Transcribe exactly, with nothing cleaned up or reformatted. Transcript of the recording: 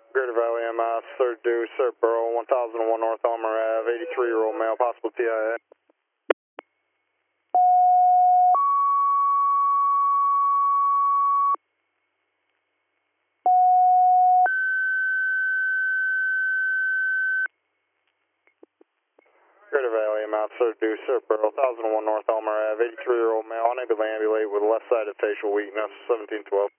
Greater Valley M S, third due, Sir Burrow, one thousand one North Elmer Ave, eighty-three year old male, possible T I A. Greater Valley M S, third due, Sir Burrow, one thousand one North Elmer Ave, eighty-three year old male, unable to ambulate with left sided facial weakness, seventeen twelve.